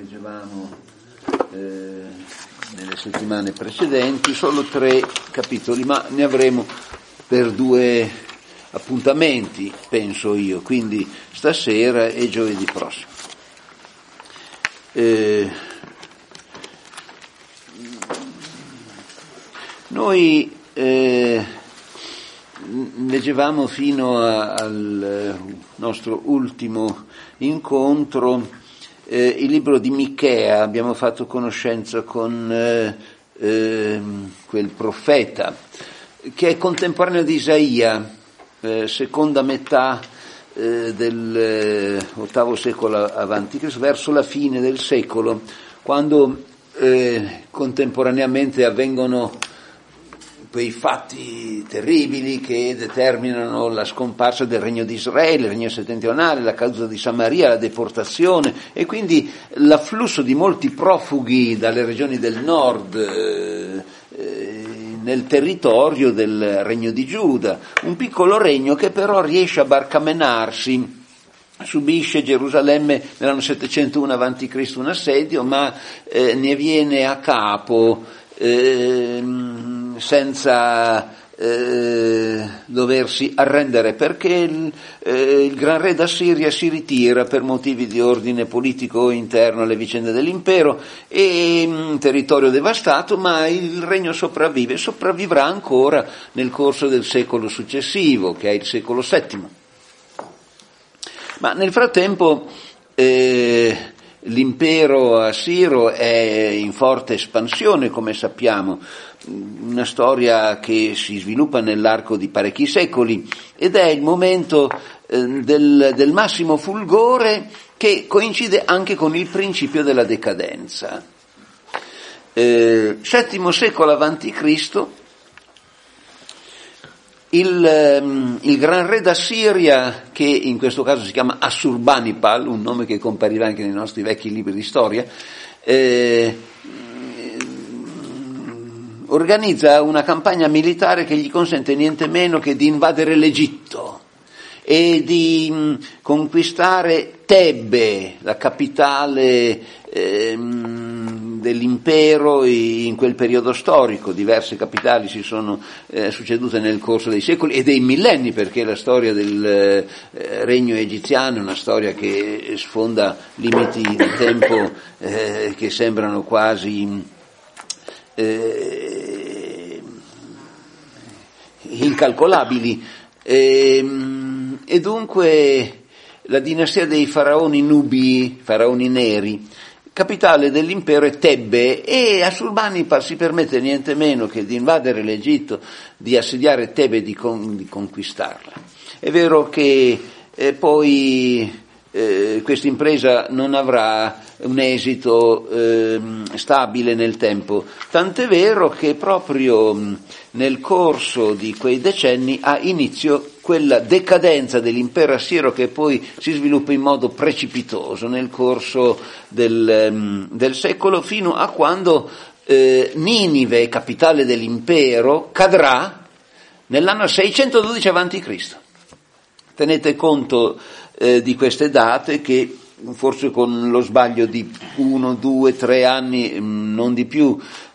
leggevamo nelle settimane precedenti, solo 3 capitoli, ma ne avremo per 2 appuntamenti, penso io, quindi stasera e giovedì prossimo. Noi leggevamo fino al nostro ultimo incontro il libro di Michea, abbiamo fatto conoscenza con quel profeta che è contemporaneo di Isaia, seconda metà del VIII secolo avanti Cristo, verso la fine del secolo, quando contemporaneamente avvengono quei fatti terribili che determinano la scomparsa del regno di Israele, il regno settentrionale, la caduta di Samaria, la deportazione e quindi l'afflusso di molti profughi dalle regioni del nord nel territorio del regno di Giuda, un piccolo regno che però riesce a barcamenarsi. Subisce Gerusalemme nell'anno 701 a.C. un assedio, ma ne viene a capo senza doversi arrendere, perché il gran re d'Assiria si ritira per motivi di ordine politico interno alle vicende dell'impero, e un territorio devastato, ma il regno sopravvivrà ancora nel corso del secolo successivo, che è il secolo VII. Ma nel frattempo l'impero assiro è in forte espansione, come sappiamo, una storia che si sviluppa nell'arco di parecchi secoli, ed è il momento del massimo fulgore, che coincide anche con il principio della decadenza. VII secolo avanti Cristo, il gran re d'Assiria, che in questo caso si chiama Assurbanipal, un nome che comparirà anche nei nostri vecchi libri di storia, organizza una campagna militare che gli consente niente meno che di invadere l'Egitto e di conquistare Tebe, la capitale dell'impero in quel periodo storico. Diverse capitali si sono succedute nel corso dei secoli e dei millenni, perché la storia del regno egiziano è una storia che sfonda limiti di tempo che sembrano quasi incalcolabili, e dunque la dinastia dei faraoni nubi, faraoni neri, capitale dell'impero è Tebbe, e Assurbanipal si permette niente meno che di invadere l'Egitto, di assediare Tebbe e di conquistarla. È vero che poi questa impresa non avrà un esito stabile nel tempo, tant'è vero che proprio nel corso di quei decenni ha inizio quella decadenza dell'impero assiro che poi si sviluppa in modo precipitoso nel corso del secolo, fino a quando Ninive, capitale dell'impero, cadrà nell'anno 612 a.C. Tenete conto di queste date, che forse con lo sbaglio di 1, 2, 3 anni, non di più,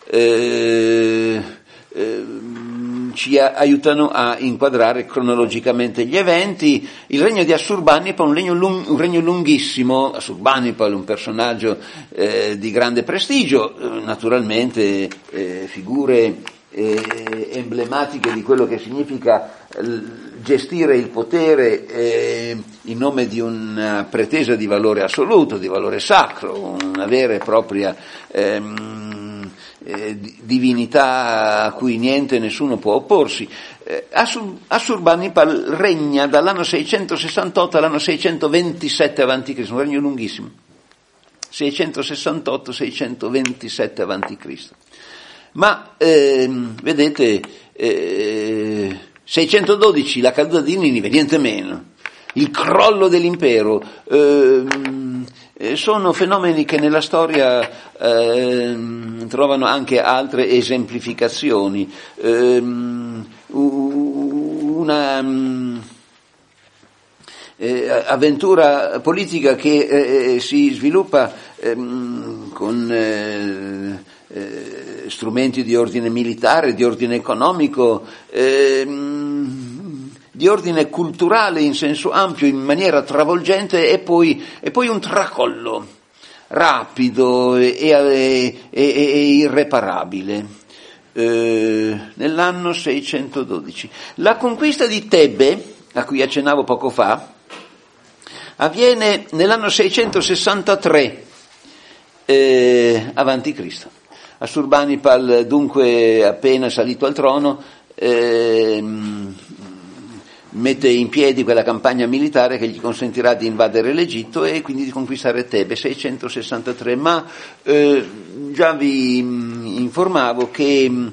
ci aiutano a inquadrare cronologicamente gli eventi. Il regno di Assurbanipal, un regno lunghissimo. Assurbanipal, un personaggio di grande prestigio, naturalmente figure emblematiche di quello che significa gestire il potere in nome di una pretesa di valore assoluto, di valore sacro, una vera e propria divinità a cui niente e nessuno può opporsi. Assurbanipal regna dall'anno 668 all'anno 627 a.C., un regno lunghissimo, 668-627 a.C. Ma vedete, 612 la caduta di Ninive, niente meno, il crollo dell'impero, sono fenomeni che nella storia trovano anche altre esemplificazioni. Una avventura politica che si sviluppa con strumenti di ordine militare, di ordine economico, di ordine culturale in senso ampio, in maniera travolgente, e poi un tracollo rapido e irreparabile. Nell'anno 612. La conquista di Tebe, a cui accennavo poco fa, avviene nell'anno 663 avanti Cristo. Assurbanipal, dunque, appena salito al trono, mette in piedi quella campagna militare che gli consentirà di invadere l'Egitto e quindi di conquistare Tebe, 663. Ma già vi informavo che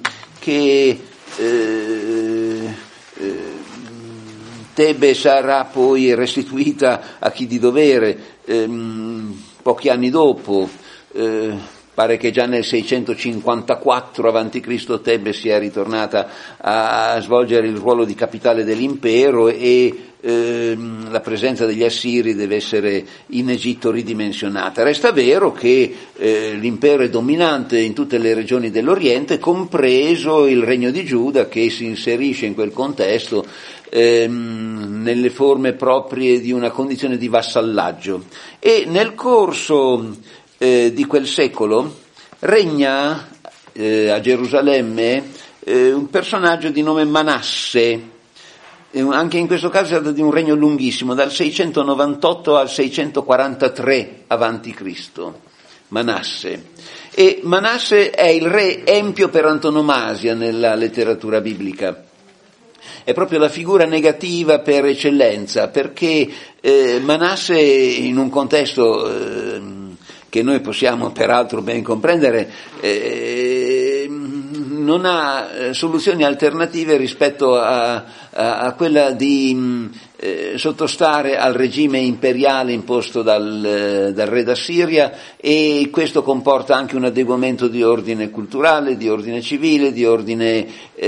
Tebe sarà poi restituita a chi di dovere pochi anni dopo. Pare che già nel 654 a.C. Tebe sia ritornata a svolgere il ruolo di capitale dell'impero e la presenza degli Assiri deve essere in Egitto ridimensionata. Resta vero che l'impero è dominante in tutte le regioni dell'Oriente, compreso il regno di Giuda, che si inserisce in quel contesto nelle forme proprie di una condizione di vassallaggio. E nel corso di quel secolo regna a Gerusalemme un personaggio di nome Manasse. Anche in questo caso è di un regno lunghissimo, dal 698 al 643 avanti Cristo. Manasse. E Manasse è il re empio per antonomasia nella letteratura biblica. È proprio la figura negativa per eccellenza, perché Manasse, in un contesto che noi possiamo peraltro ben comprendere, non ha soluzioni alternative rispetto a quella di sottostare al regime imperiale imposto dal re d'Assiria, e questo comporta anche un adeguamento di ordine culturale, di ordine civile, di ordine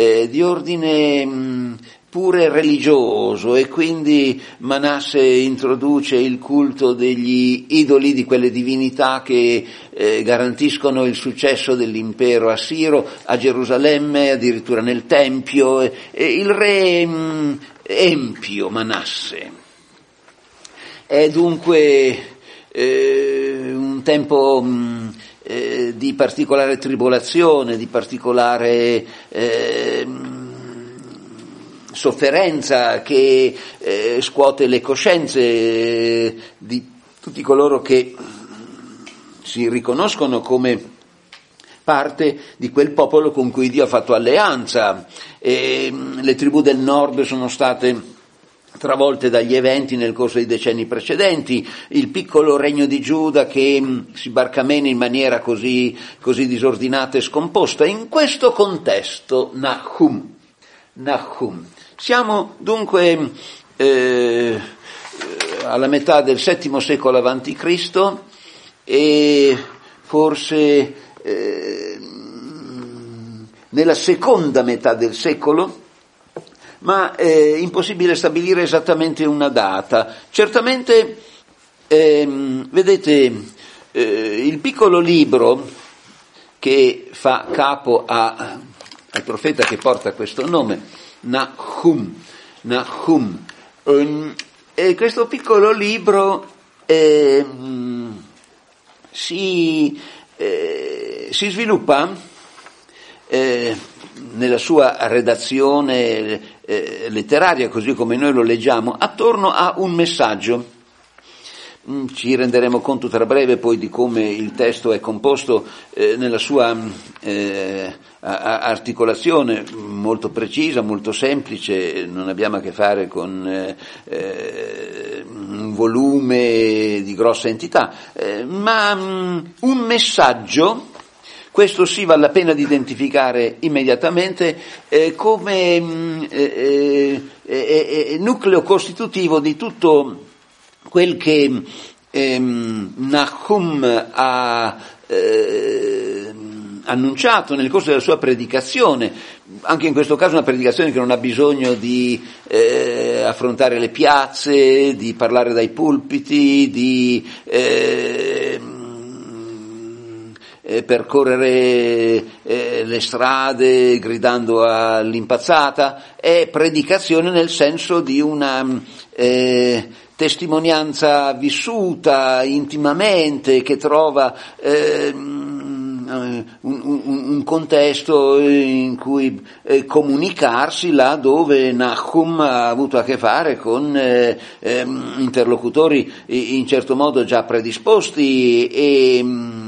pure religioso, e quindi Manasse introduce il culto degli idoli, di quelle divinità che garantiscono il successo dell'impero assiro a Gerusalemme, addirittura nel Tempio. Il re empio Manasse è dunque un tempo di particolare tribolazione, di particolare sofferenza, che scuote le coscienze di tutti coloro che si riconoscono come parte di quel popolo con cui Dio ha fatto alleanza. Le tribù del nord sono state travolte dagli eventi nel corso dei decenni precedenti, il piccolo regno di Giuda che si barcamena in maniera così disordinata e scomposta. In questo contesto Nahum. Siamo dunque alla metà del VII secolo avanti Cristo, e forse nella seconda metà del secolo, ma è impossibile stabilire esattamente una data. Certamente, vedete, il piccolo libro che fa capo al profeta che porta questo nome, Nahum, e questo piccolo libro si sviluppa nella sua redazione letteraria, così come noi lo leggiamo, attorno a un messaggio. Ci renderemo conto tra breve poi di come il testo è composto nella sua articolazione molto precisa, molto semplice. Non abbiamo a che fare con un volume di grossa entità, ma un messaggio. Questo sì, vale la pena di identificare immediatamente come nucleo costitutivo di tutto quel che Nahum ha annunciato nel corso della sua predicazione. Anche in questo caso una predicazione che non ha bisogno di affrontare le piazze, di parlare dai pulpiti, di percorrere le strade gridando all'impazzata, è predicazione nel senso di una testimonianza vissuta intimamente, che trova un contesto in cui comunicarsi, là dove Nahum ha avuto a che fare con interlocutori in certo modo già predisposti e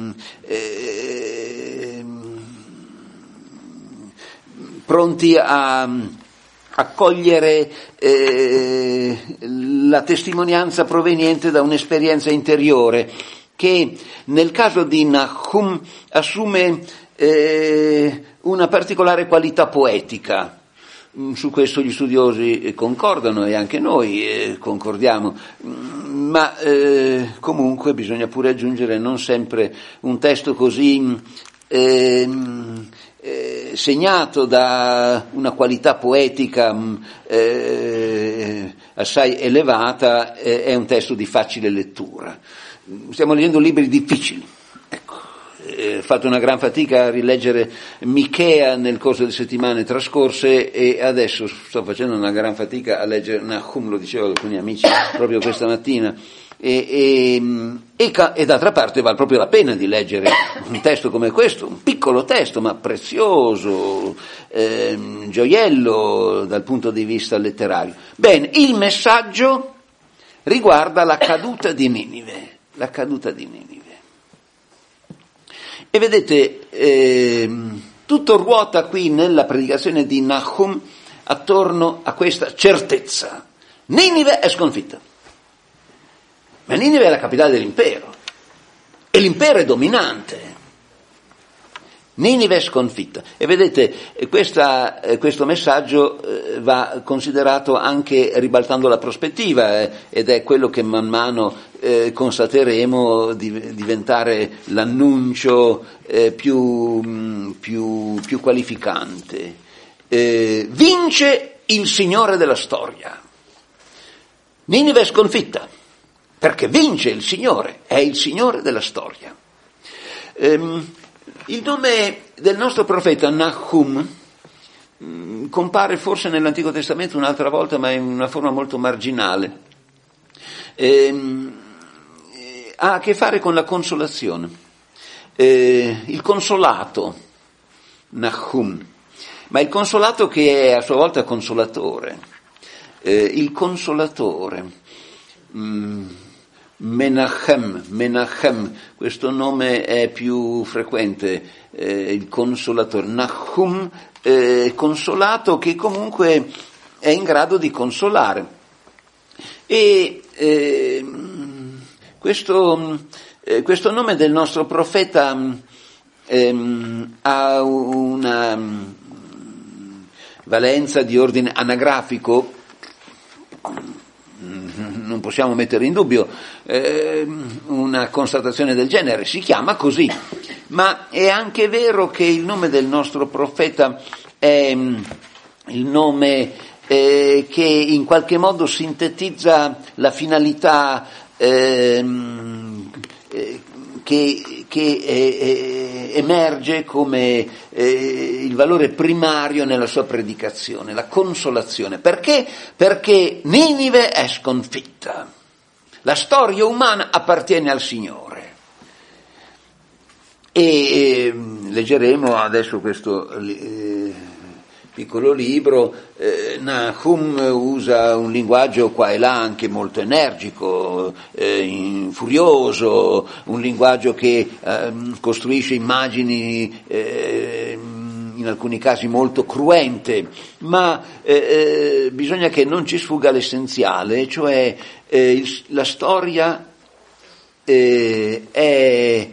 pronti a accogliere la testimonianza proveniente da un'esperienza interiore, che nel caso di Nahum assume una particolare qualità poetica. Su questo gli studiosi concordano e anche noi concordiamo, ma comunque bisogna pure aggiungere non sempre un testo così segnato da una qualità poetica assai elevata è un testo di facile lettura. Stiamo leggendo libri difficili, ecco. Ho fatto una gran fatica a rileggere Michea nel corso delle settimane trascorse e adesso sto facendo una gran fatica a leggere Nahum, lo dicevo ad alcuni amici proprio questa mattina, e d'altra parte vale proprio la pena di leggere un testo come questo, un piccolo testo ma prezioso, gioiello dal punto di vista letterario. Bene, il messaggio riguarda la caduta di Ninive. La caduta di Ninive. E vedete, tutto ruota qui nella predicazione di Nahum attorno a questa certezza. Ninive è sconfitta. Ma Ninive è la capitale dell'impero. E l'impero è dominante. Ninive è sconfitta. E vedete, questo messaggio va considerato anche ribaltando la prospettiva, ed è quello che man mano constateremo diventare l'annuncio più qualificante. Vince il Signore della storia. Ninive è sconfitta, perché vince il Signore, è il Signore della storia. Il nome del nostro profeta Nahum compare forse nell'Antico Testamento un'altra volta, ma in una forma molto marginale. Ha a che fare con la consolazione, il consolato, Nahum, ma il consolato che è a sua volta consolatore, il consolatore, Menachem, questo nome è più frequente, il consolatore, Nahum, consolato, che comunque è in grado di consolare. E questo nome del nostro profeta ha una valenza di ordine anagrafico. Non possiamo mettere in dubbio una constatazione del genere, si chiama così, ma è anche vero che il nome del nostro profeta è il nome che in qualche modo sintetizza la finalità che emerge come il valore primario nella sua predicazione, la consolazione. Perché? Perché Ninive è sconfitta. La storia umana appartiene al Signore. E leggeremo adesso questo piccolo libro. Nahum usa un linguaggio qua e là anche molto energico, furioso, un linguaggio che costruisce immagini in alcuni casi molto cruente, ma bisogna che non ci sfugga l'essenziale, cioè la storia è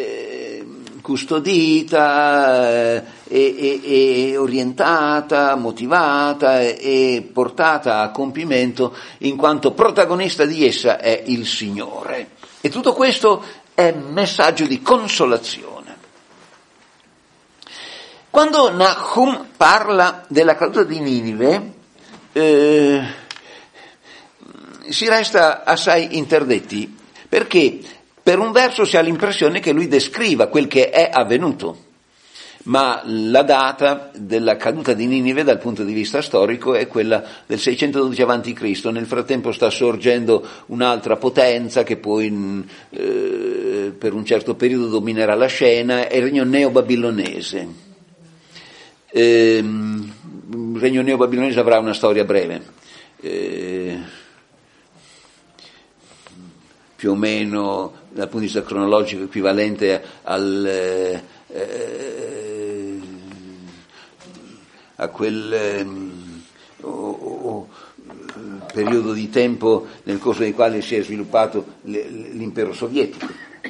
custodita e orientata, motivata e portata a compimento in quanto protagonista di essa è il Signore. E tutto questo è messaggio di consolazione. Quando Nahum parla della caduta di Ninive, si resta assai interdetti, perché per un verso si ha l'impressione che lui descriva quel che è avvenuto, ma la data della caduta di Ninive dal punto di vista storico è quella del 612 a.C. Nel frattempo sta sorgendo un'altra potenza che poi per un certo periodo dominerà la scena, è il regno neobabilonese. Il regno neobabilonese avrà una storia breve, più o meno dal punto di vista cronologico equivalente a quel periodo di tempo nel corso del quale si è sviluppato l'impero sovietico.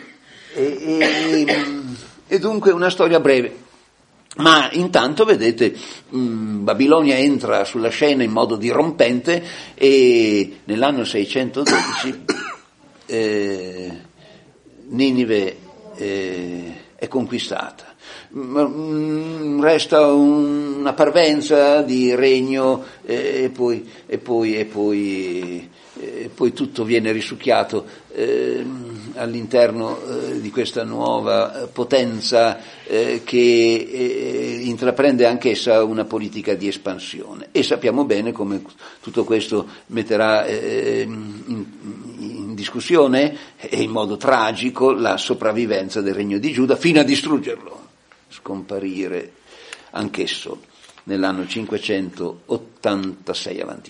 E dunque una storia breve. Ma intanto, vedete, Babilonia entra sulla scena in modo dirompente e nell'anno 612 Ninive è conquistata. Resta una parvenza di regno e poi tutto viene risucchiato all'interno di questa nuova potenza che intraprende anch'essa una politica di espansione. E sappiamo bene come tutto questo metterà in discussione e in modo tragico la sopravvivenza del regno di Giuda fino a distruggerlo, scomparire anch'esso nell'anno 586 a.C.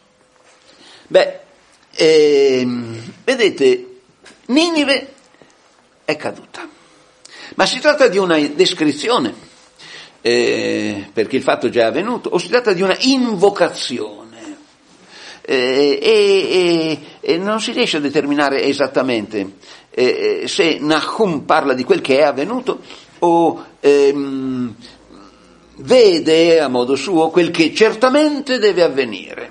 Vedete, Ninive è caduta, ma si tratta di una descrizione, perché il fatto già è avvenuto, o si tratta di una invocazione, e non si riesce a determinare esattamente se Nahum parla di quel che è avvenuto o vede a modo suo quel che certamente deve avvenire.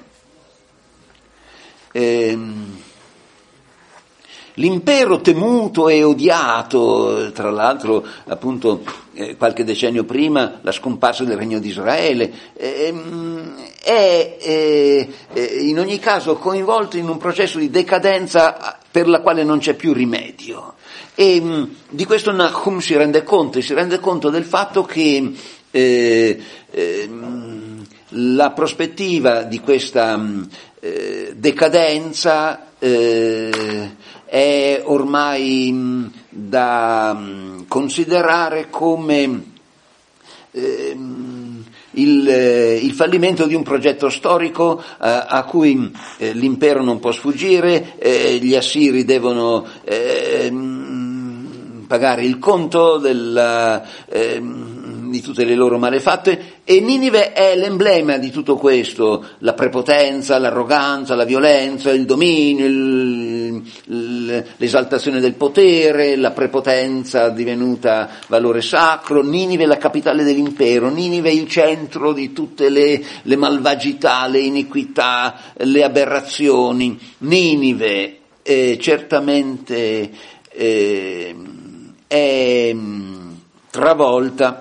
L'impero temuto e odiato, tra l'altro appunto qualche decennio prima la scomparsa del regno di Israele, è in ogni caso coinvolto in un processo di decadenza per la quale non c'è più rimedio. E di questo Nahum si rende conto del fatto che la prospettiva di questa decadenza è ormai da considerare come il fallimento di un progetto storico a cui l'impero non può sfuggire, gli assiri devono pagare il conto di tutte le loro malefatte, e Ninive è l'emblema di tutto questo: la prepotenza, l'arroganza, la violenza, il dominio, l'esaltazione del potere, la prepotenza divenuta valore sacro. Ninive è la capitale dell'impero, Ninive è il centro di tutte le malvagità, le iniquità, le aberrazioni. Ninive certamente è travolta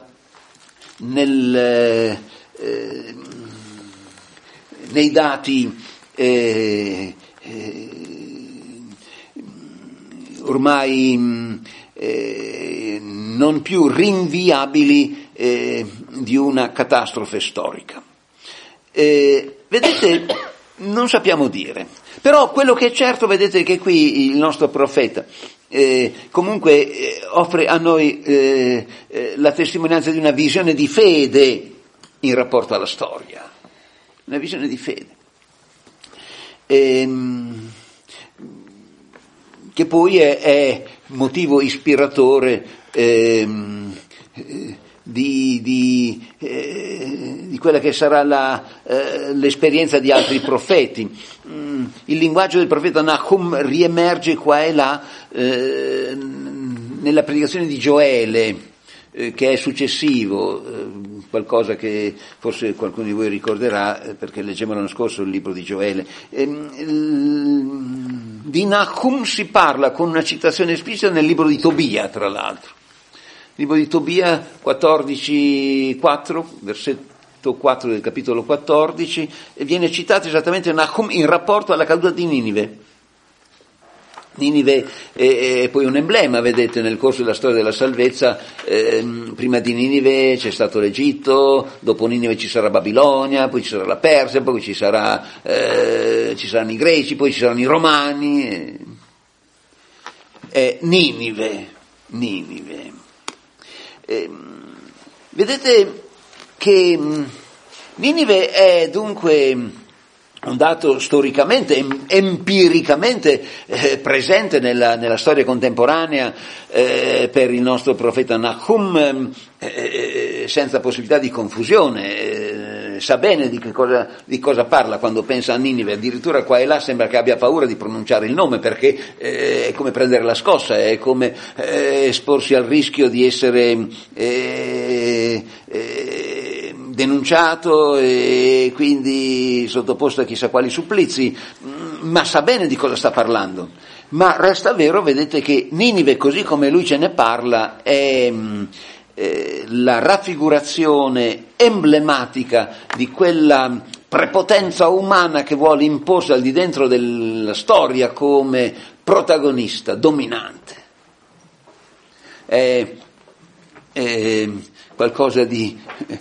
nei dati ormai non più rinviabili di una catastrofe storica. Vedete, non sappiamo dire, però quello che è certo, vedete, che qui il nostro profeta comunque offre a noi la testimonianza di una visione di fede in rapporto alla storia, una visione di fede, che poi è motivo ispiratore di quella che sarà l'esperienza di altri profeti. Il linguaggio del profeta Nahum riemerge qua e là nella predicazione di Gioele, che è successivo, qualcosa che forse qualcuno di voi ricorderà, perché leggemmo l'anno scorso il libro di Gioele. Di Nahum si parla con una citazione esplicita nel libro di Tobia, tra l'altro. Il libro di Tobia 14:4, versetto 4 del capitolo 14, viene citato esattamente Nahum in rapporto alla caduta di Ninive. Ninive è poi un emblema, vedete, nel corso della storia della salvezza. Prima di Ninive c'è stato l'Egitto, dopo Ninive ci sarà Babilonia, poi ci sarà la Persia, poi ci saranno i Greci, poi ci saranno i Romani. Ninive. Vedete che Ninive è dunque un dato storicamente, empiricamente presente nella storia contemporanea per il nostro profeta Nahum, senza possibilità di confusione. Sa bene di cosa parla quando pensa a Ninive, addirittura qua e là sembra che abbia paura di pronunciare il nome, perché è come prendere la scossa, è come esporsi al rischio di essere denunciato e quindi sottoposto a chissà quali supplizi, ma sa bene di cosa sta parlando. Ma resta vero, vedete, che Ninive, così come lui ce ne parla, è la raffigurazione emblematica di quella prepotenza umana che vuole imporsi al di dentro della storia come protagonista, dominante. È qualcosa di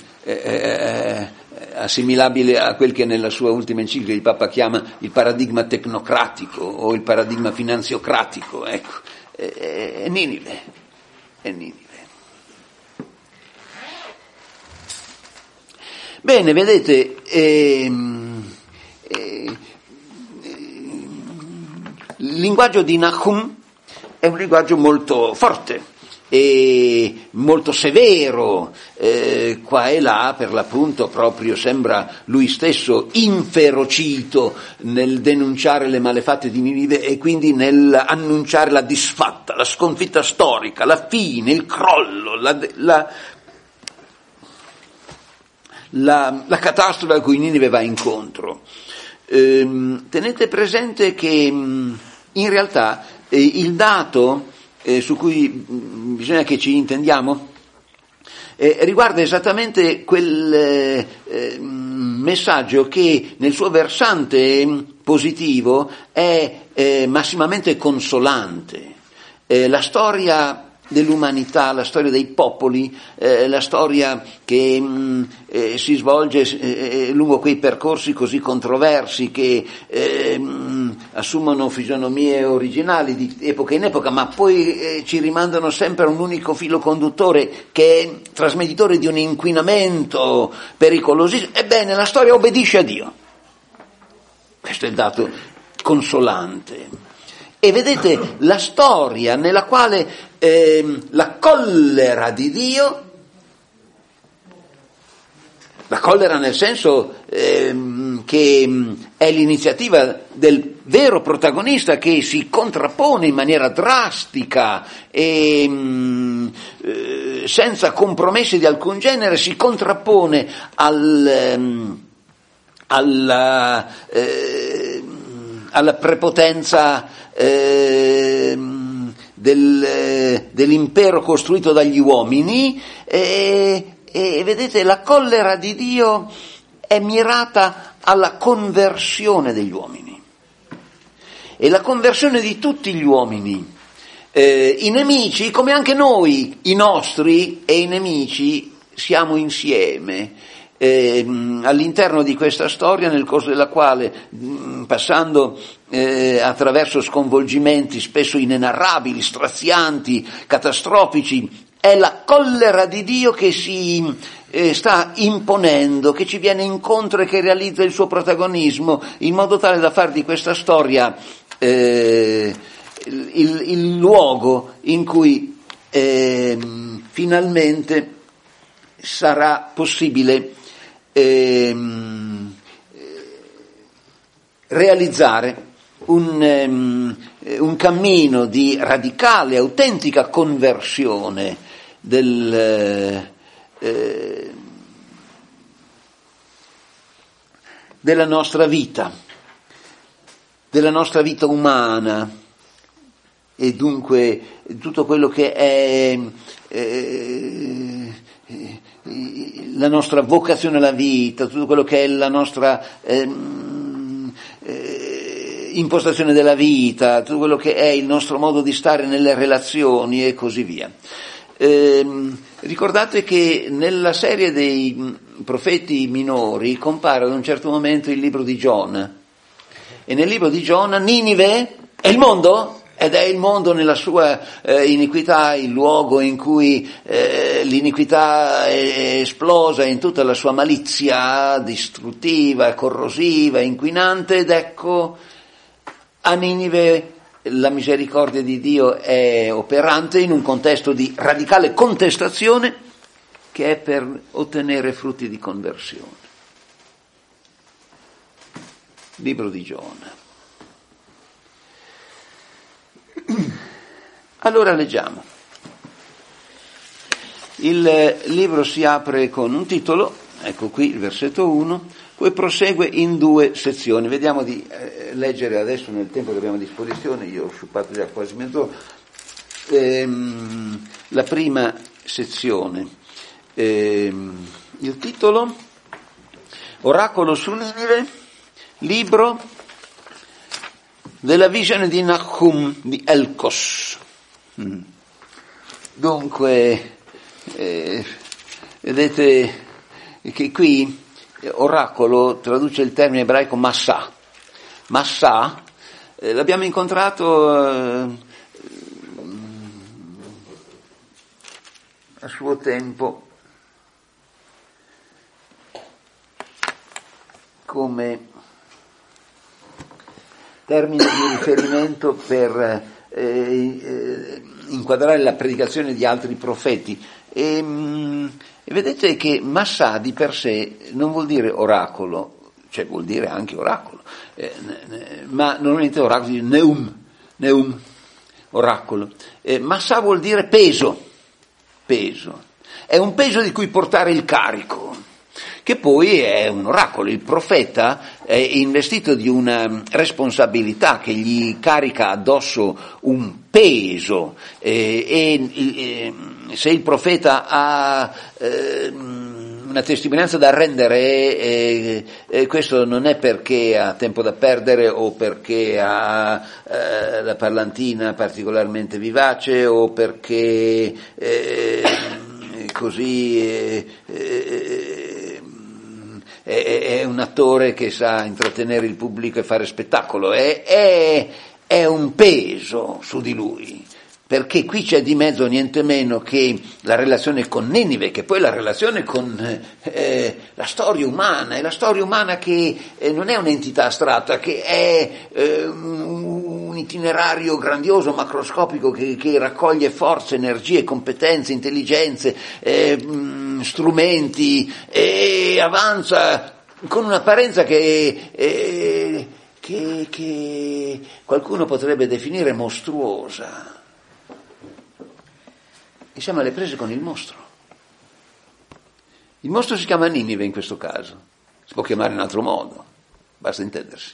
assimilabile a quel che nella sua ultima enciclica il Papa chiama il paradigma tecnocratico o il paradigma finanziocratico. Ecco, è Ninive. Bene, vedete, il linguaggio di Nahum è un linguaggio molto forte e molto severo, qua e là per l'appunto proprio sembra lui stesso inferocito nel denunciare le malefatte di Ninive e quindi nell'annunciare la disfatta, la sconfitta storica, la fine, il crollo, la catastrofe a cui Ninive va incontro. Tenete presente che in realtà il dato su cui bisogna che ci intendiamo riguarda esattamente quel messaggio che nel suo versante positivo è massimamente consolante. La storia dell'umanità, la storia dei popoli, la storia che si svolge lungo quei percorsi così controversi che assumono fisionomie originali di epoca in epoca, ma poi ci rimandano sempre a un unico filo conduttore che è trasmettitore di un inquinamento pericolosissimo. Ebbene, la storia obbedisce a Dio. Questo è il dato consolante. E vedete, la storia nella quale la collera di Dio, la collera nel senso che è l'iniziativa del vero protagonista che si contrappone in maniera drastica e senza compromessi di alcun genere, si contrappone alla prepotenza dell'impero costruito dagli uomini e vedete, la collera di Dio è mirata alla conversione degli uomini e la conversione di tutti gli uomini, i nemici come anche noi, i nostri e i nemici siamo insieme all'interno di questa storia, nel corso della quale, passando attraverso sconvolgimenti spesso inenarrabili, strazianti, catastrofici, è la collera di Dio che si sta imponendo, che ci viene incontro e che realizza il suo protagonismo, in modo tale da far di questa storia il luogo in cui finalmente sarà possibile realizzare un cammino di radicale, autentica conversione della nostra vita umana e dunque tutto quello che è la nostra vocazione alla vita, tutto quello che è la nostra impostazione della vita, tutto quello che è il nostro modo di stare nelle relazioni e così via. Ricordate che nella serie dei profeti minori compare ad un certo momento il libro di Giona, e nel libro di Giona Ninive è il mondo, ed è il mondo nella sua iniquità, il luogo in cui l'iniquità è esplosa in tutta la sua malizia distruttiva, corrosiva, inquinante, ed ecco a Ninive la misericordia di Dio è operante in un contesto di radicale contestazione che è per ottenere frutti di conversione. Libro di Giona. Allora leggiamo. Il libro si apre con un titolo, ecco qui il versetto 1, poi prosegue in 2 sezioni. Vediamo di leggere adesso nel tempo che abbiamo a disposizione, io ho sciupato già quasi mezz'ora, la prima sezione. Il titolo, Oracolo su Ninive, libro della visione di Nahum di Elkos. Dunque, vedete che qui oracolo traduce il termine ebraico Massà. Massà l'abbiamo incontrato a suo tempo come termine di riferimento per inquadrare la predicazione di altri profeti. E vedete che Massà di per sé non vuol dire oracolo, cioè vuol dire anche oracolo, ma normalmente oracolo di neum, oracolo. Massà vuol dire peso, è un peso di cui portare il carico, che poi è un oracolo. Il profeta è investito di una responsabilità che gli carica addosso un peso, e se il profeta ha una testimonianza da rendere, questo non è perché ha tempo da perdere o perché ha la parlantina particolarmente vivace o perché così è un attore che sa intrattenere il pubblico e fare spettacolo, è un peso su di lui, perché qui c'è di mezzo niente meno che la relazione con Ninive, che poi è la relazione con la storia umana, e la storia umana che non è un'entità astratta, che è un itinerario grandioso, macroscopico, che raccoglie forze, energie, competenze, intelligenze, strumenti, e avanza con un'apparenza che qualcuno potrebbe definire mostruosa. E siamo alle prese con il mostro. Il mostro si chiama Ninive in questo caso, si può chiamare in altro modo, basta intendersi.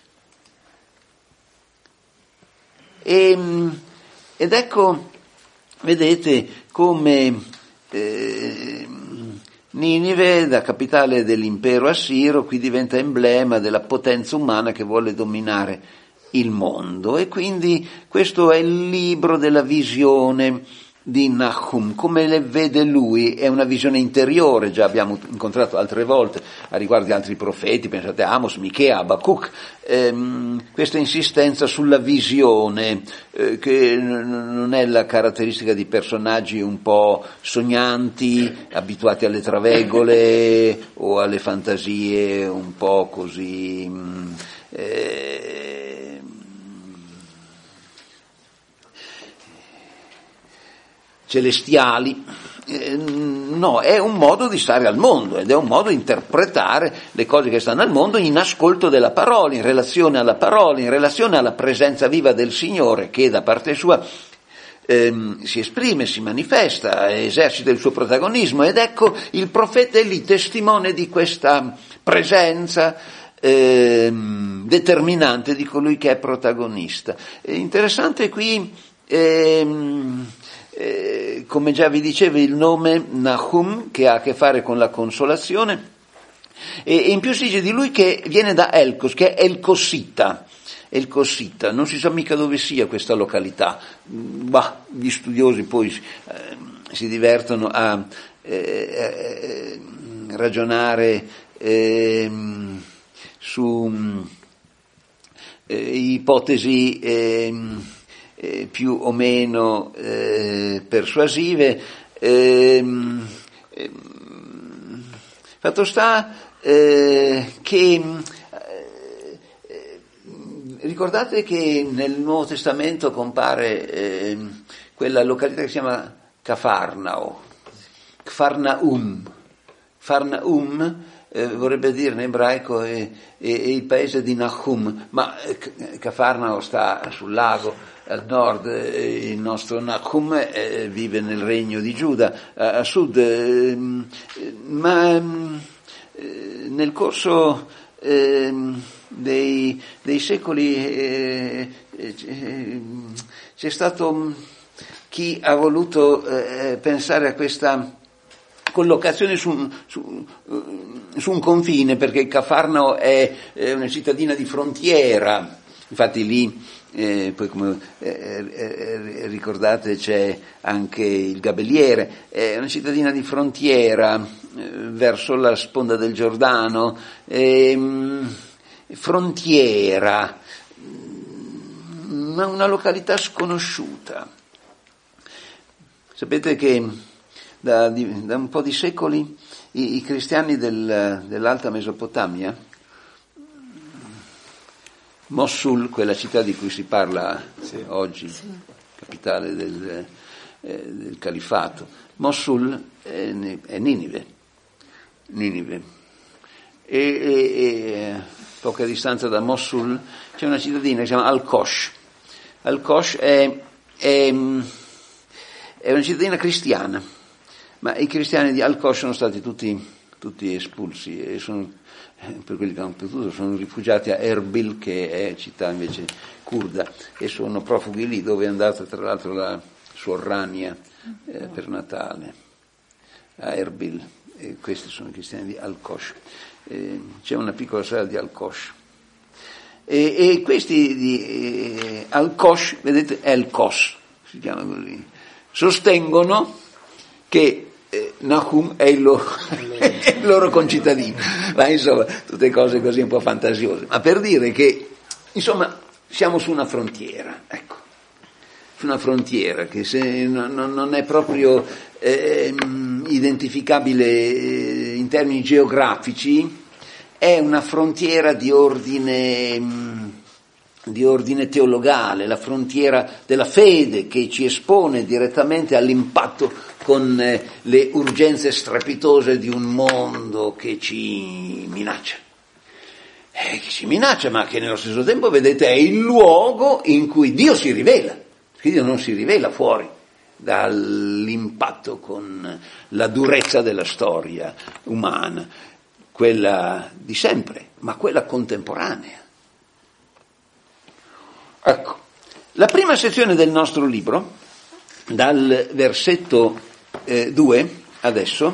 Ed ecco, vedete come Ninive, da capitale dell'impero assiro, qui diventa emblema della potenza umana che vuole dominare il mondo. E quindi questo è il libro della visione di Nahum, come le vede lui. È una visione interiore, già abbiamo incontrato altre volte a riguardo di altri profeti, pensate a Amos, Michea, Abacuc, questa insistenza sulla visione, che non è la caratteristica di personaggi un po' sognanti, abituati alle travegole o alle fantasie un po' così celestiali. No, è un modo di stare al mondo, ed è un modo di interpretare le cose che stanno al mondo in ascolto della parola, in relazione alla parola, in relazione alla presenza viva del Signore, che da parte sua si esprime, si manifesta, esercita il suo protagonismo. Ed ecco, il profeta è lì testimone di questa presenza determinante di colui che è protagonista. È interessante qui, come già vi dicevo, il nome Nahum, che ha a che fare con la consolazione, e in più si dice di lui che viene da Elkos, che è Elcosita. El Cossita, non si sa mica dove sia questa località, gli studiosi poi si divertono a ragionare su ipotesi più o meno persuasive. Fatto sta che ricordate che nel Nuovo Testamento compare quella località che si chiama Cafarnaum. Vorrebbe dire in ebraico il paese di Nahum, ma Cafarnao sta sul lago al nord, il nostro Nahum vive nel regno di Giuda a sud, ma nel corso dei secoli c'è stato chi ha voluto pensare a questa collocazione su un confine, perché Cafarnao è una cittadina di frontiera, infatti lì poi come ricordate c'è anche il Gabelliere, è una cittadina di frontiera verso la sponda del Giordano, frontiera, una località sconosciuta. Sapete che da un po' di secoli i cristiani dell'Alta Mesopotamia, Mosul, quella città di cui si parla oggi, capitale del califato, Mosul è Ninive, e poca distanza da Mosul c'è una cittadina che si chiama Al-Kosh. Al-Kosh è una cittadina cristiana, ma i cristiani di Al-Kosh sono stati tutti espulsi e per quelli che hanno potuto sono rifugiati a Erbil, che è città invece curda, e sono profughi lì, dove è andata tra l'altro la suor Rania per Natale, a Erbil, e questi sono i cristiani di Al-Kosh. C'è una piccola strada di Al-Kosh. E questi di Al-Kosh, vedete, El-Kos, si chiama così, sostengono che Nahum è il loro concittadino, ma insomma tutte cose così un po' fantasiose, ma per dire che insomma siamo su una frontiera, ecco, su una frontiera che se non è proprio identificabile in termini geografici, è una frontiera di ordine teologale, la frontiera della fede che ci espone direttamente all'impatto con le urgenze strepitose di un mondo che ci minaccia. Ma che nello stesso tempo, vedete, è il luogo in cui Dio si rivela, perché Dio non si rivela fuori dall'impatto con la durezza della storia umana, quella di sempre, ma quella contemporanea. Ecco, la prima sezione del nostro libro, dal versetto 2 adesso,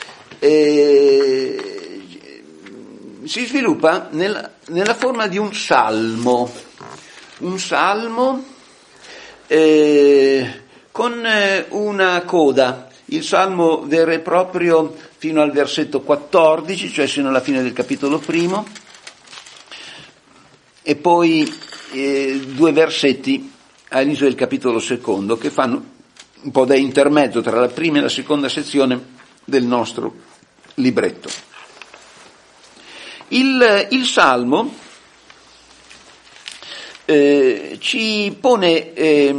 si sviluppa nella forma di un salmo con una coda, il salmo vero e proprio fino al versetto 14, cioè fino alla fine del capitolo primo, e poi 2 versetti all'inizio del capitolo secondo, che fanno un po' da intermezzo tra la prima e la seconda sezione del nostro libretto. Il Salmo ci pone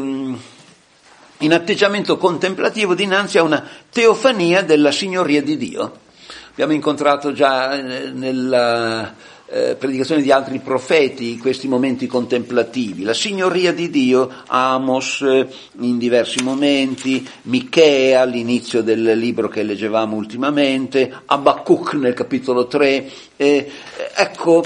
in atteggiamento contemplativo dinanzi a una teofania della signoria di Dio. Abbiamo incontrato già nella predicazione di altri profeti questi momenti contemplativi, la signoria di Dio, Amos in diversi momenti, Michea all'inizio del libro che leggevamo ultimamente, Abacuc nel capitolo 3, ecco,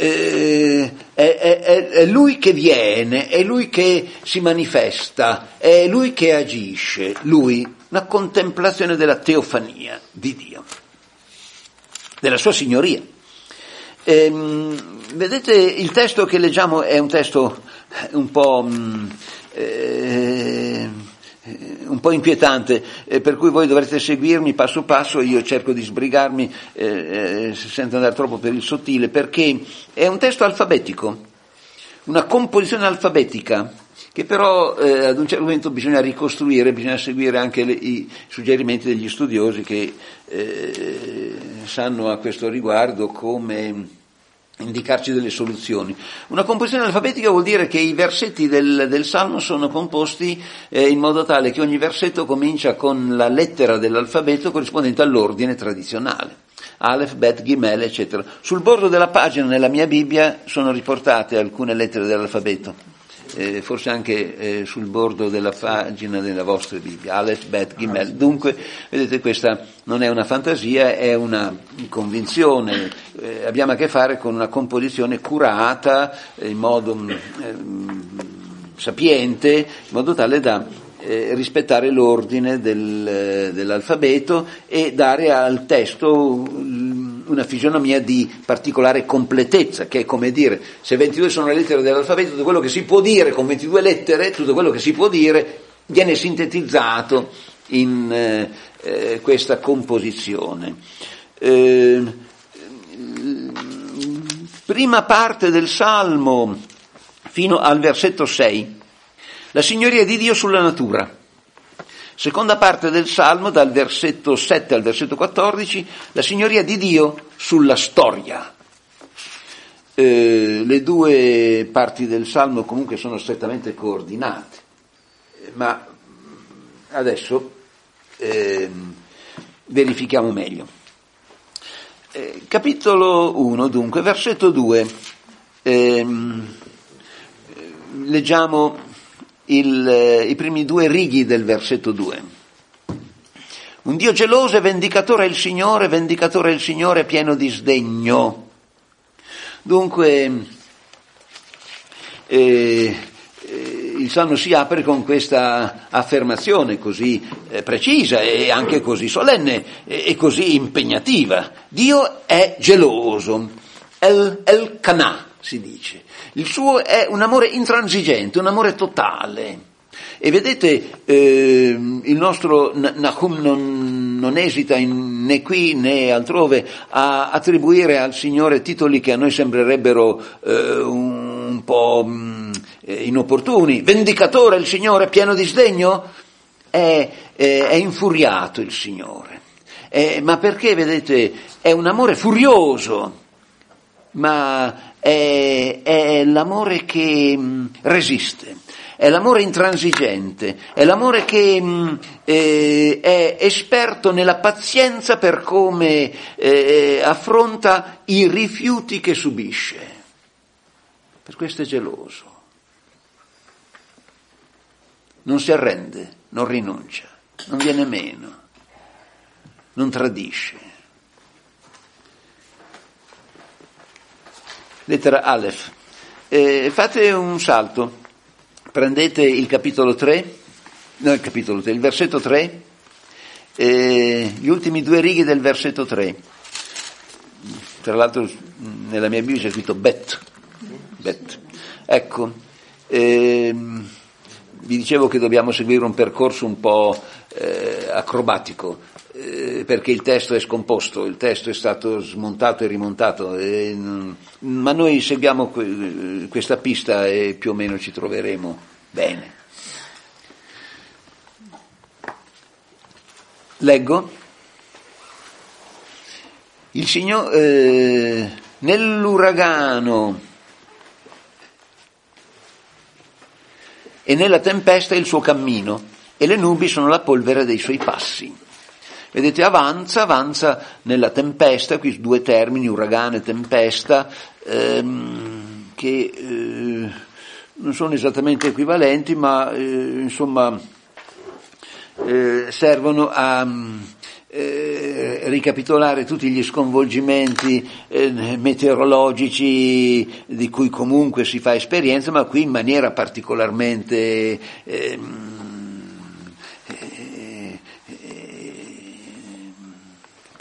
è lui che viene, è lui che si manifesta, è lui che agisce, lui, una contemplazione della teofania di Dio, della sua signoria. Vedete, il testo che leggiamo è un testo un po' inquietante, per cui voi dovrete seguirmi passo passo. Io cerco di sbrigarmi senza andare troppo per il sottile, perché è un testo alfabetico, una composizione alfabetica, che però ad un certo momento bisogna ricostruire, bisogna seguire anche i suggerimenti degli studiosi che sanno a questo riguardo come indicarci delle soluzioni. Una composizione alfabetica vuol dire che i versetti del Salmo sono composti in modo tale che ogni versetto comincia con la lettera dell'alfabeto corrispondente all'ordine tradizionale. Aleph, Bet, Gimel, eccetera. Sul bordo della pagina nella mia Bibbia sono riportate alcune lettere dell'alfabeto, forse anche sul bordo della pagina della vostra Bibbia, Aleph, Bet, Gimel. Dunque, vedete, questa non è una fantasia, è una convinzione. Abbiamo a che fare con una composizione curata in modo sapiente, in modo tale da rispettare l'ordine dell'alfabeto e dare al testo una fisionomia di particolare completezza, che è come dire, se 22 sono le lettere dell'alfabeto, tutto quello che si può dire con 22 lettere, tutto quello che si può dire viene sintetizzato in questa composizione. Prima parte del Salmo fino al versetto 6, la signoria di Dio sulla natura. Seconda parte del Salmo, dal versetto 7 al versetto 14, la signoria di Dio sulla storia. Le due parti del Salmo comunque sono strettamente coordinate, ma adesso verifichiamo meglio. Capitolo 1, dunque, versetto 2, leggiamo i primi due righi del versetto 2. Un Dio geloso e vendicatore è il Signore pieno di sdegno. Dunque, il Salmo si apre con questa affermazione così precisa e anche così solenne e così impegnativa. Dio è geloso, El Kanah si dice. Il suo è un amore intransigente, un amore totale. E vedete, il nostro Nahum non esita né qui né altrove a attribuire al Signore titoli che a noi sembrerebbero un po' inopportuni. Vendicatore il Signore, pieno di sdegno? È infuriato il Signore. Ma perché, vedete, è un amore furioso, ma è l'amore che resiste, è l'amore intransigente, è l'amore che è esperto nella pazienza per come affronta i rifiuti che subisce. Per questo è geloso. Non si arrende, non rinuncia, non viene meno, non tradisce. Lettera Aleph. Fate un salto, prendete il capitolo 3, il versetto 3, gli ultimi due righe del versetto 3. Tra l'altro nella mia Bibbia c'è scritto Bet. Ecco, vi dicevo che dobbiamo seguire un percorso un po' acrobatico, perché il testo è scomposto, il testo è stato smontato e rimontato, ma noi seguiamo questa pista e più o meno ci troveremo bene. Leggo. Il Signore nell'uragano e nella tempesta è il suo cammino, e le nubi sono la polvere dei suoi passi. Vedete, avanza nella tempesta, qui due termini, uragano e tempesta, che non sono esattamente equivalenti, ma insomma servono a ricapitolare tutti gli sconvolgimenti meteorologici di cui comunque si fa esperienza, ma qui in maniera particolarmente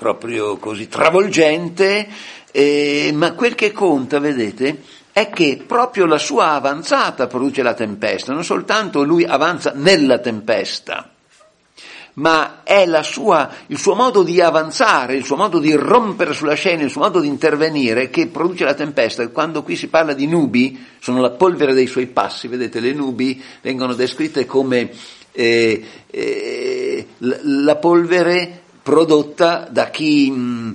proprio così travolgente, ma quel che conta, vedete, è che proprio la sua avanzata produce la tempesta, non soltanto lui avanza nella tempesta, ma è il suo modo di avanzare, il suo modo di rompere sulla scena, il suo modo di intervenire che produce la tempesta. Quando qui si parla di nubi, sono la polvere dei suoi passi, vedete, le nubi vengono descritte come la polvere prodotta da chi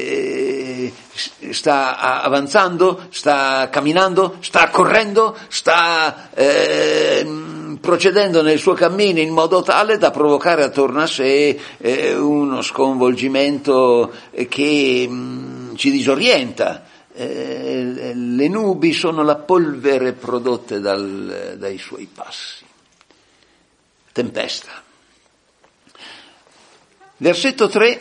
sta avanzando, sta camminando, sta correndo, sta procedendo nel suo cammino in modo tale da provocare attorno a sé uno sconvolgimento che ci disorienta. Le nubi sono la polvere prodotte dai suoi passi. Tempesta. Versetto 3.